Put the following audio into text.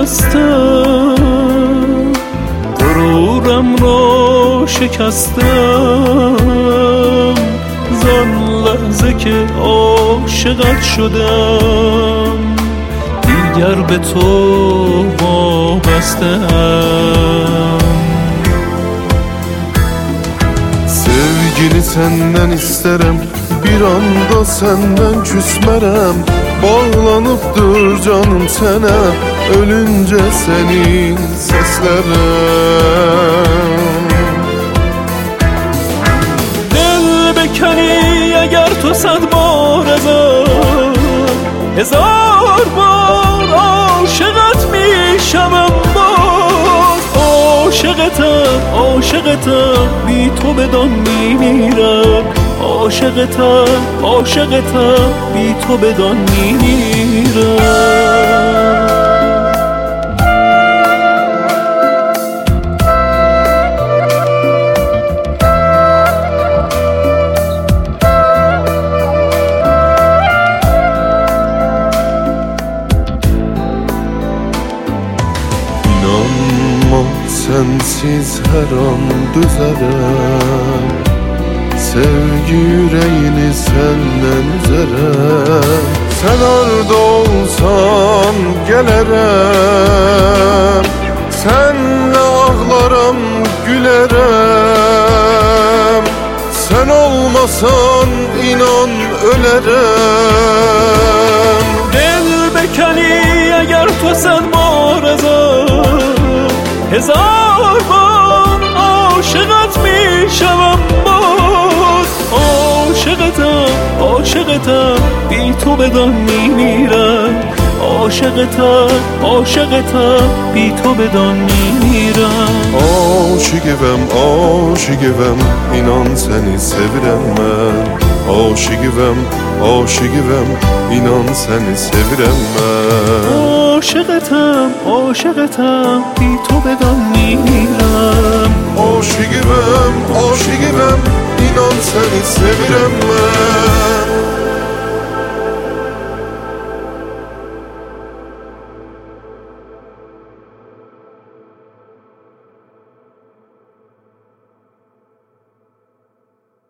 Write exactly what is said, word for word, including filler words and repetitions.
بستم، غرورم را شکستم، زان لحظه که عاشقت شدم دیگر به تو وابستم. Sevgini senden isterim, bir anda senden küsmerem. Bağlanıpdır canım sana, ölünce senin seslerim. دل بکنی اگر تو صد بار ازم، هزار بار عاشقت میشم باز. عاشقتم عاشقتم بی تو بدان میمیرم، عاشقتم عاشقتم بی تو بدان میمیرم. İnanma sensiz her an düzerim, sevgi yüreğini senden üzerem. Sen orada olsan gelirim, senle ağlarım gülerim. Sen olmasan inan ölerim. دل بکنی اگر تو صد بار ازم، هزار بار عاشقت میشم باز. عاشقتم عاشقتم بی تو بدان میمیرم، عاشقتم عاشقتم بی تو بدان میمیرم. Aşıgıvem, aşıgıvem, inan seni sevirem ben. Aşıgıvem, aşıgıvem, inan seni sevirem ben. عاشقتم عاشقتم بی تو بدان میمیرم. Aşıgıvem, aşıgıvem, inan seni sevirem ben.